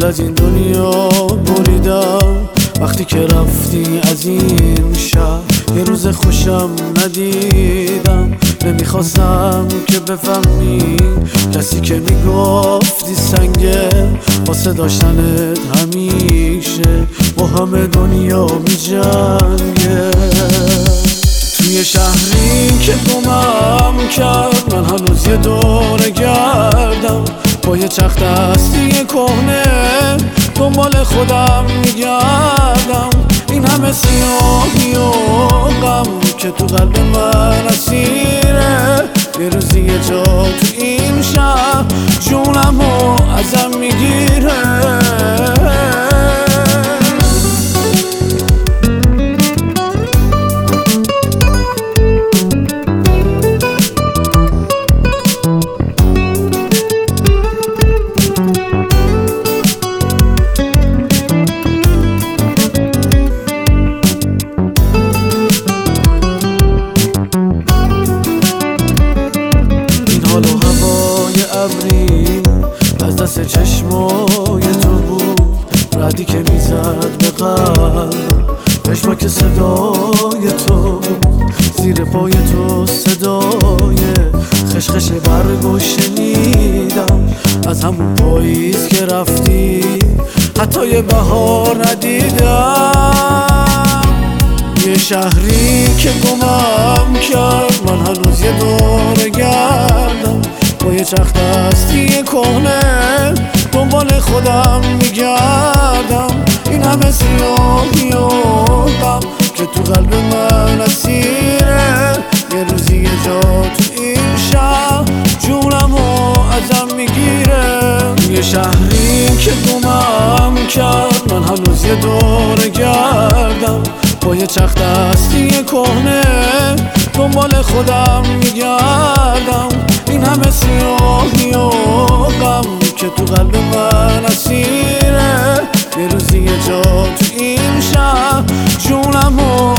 دل از این دنیا بریدم وقتی که رفتی از این شهر. یه روز خوشم ندیدم، نمیخواستم که بفهمی کسی که میگفتی سنگه واسه داشتنت همیشه با همه دنیا میجنگه. توی شهری که گمم کرد من هنوز یه دوره گردم، با یه چرخ دستی کهنه دنبال خودم میگردم. این همه سیاهی و غم که تو قلب من اسیره، یه روزی یه جا تو این شهر جونمو ازم میگیره. حال و هوای ابری از دست چشمای تو بود، ردی که میزد به قلب پشمک صدای تو، زیر پای تو صدای خشخش برگو شنیدم. از همون پاییز که رفتی حتی یه بهار ندیدم. یه شهری که گمم کرد من هنوز یه دوره گردم، با یه چرخ دستی کهنه دنبال خودم میگردم. این همه سیاهی و غم که تو قلب من اسیره، یه روزی یه جا تو این شهر جونمو ازم میگیره. یه شهری که گمم کرد من هنوز یه دوره گردم، با یه چرخ دستی کهنه دنبال خودم میگردم. این همه سیاهی و غم که تو قلب من اسیره، یه روزی یه جا تو این شهر جونمو